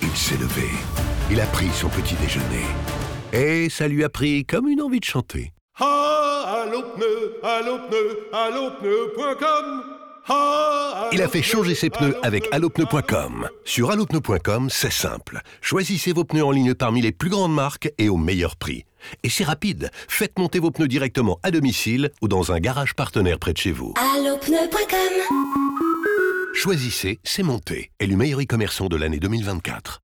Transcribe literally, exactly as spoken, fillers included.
Il s'est levé. Il a pris son petit déjeuner. Et ça lui a pris comme une envie de chanter. Ah, allô pneus, allô pneus, allô pneus point com. Ah, Il a fait changer ses pneus avec allopneu point com. Sur allopneu point com, c'est simple. Choisissez vos pneus en ligne parmi les plus grandes marques et au meilleur prix. Et c'est rapide. Faites monter vos pneus directement à domicile ou dans un garage partenaire près de chez vous. allopneu point com. Choisissez, c'est monté. Élu meilleur e-commerçant de l'année deux mille vingt-quatre.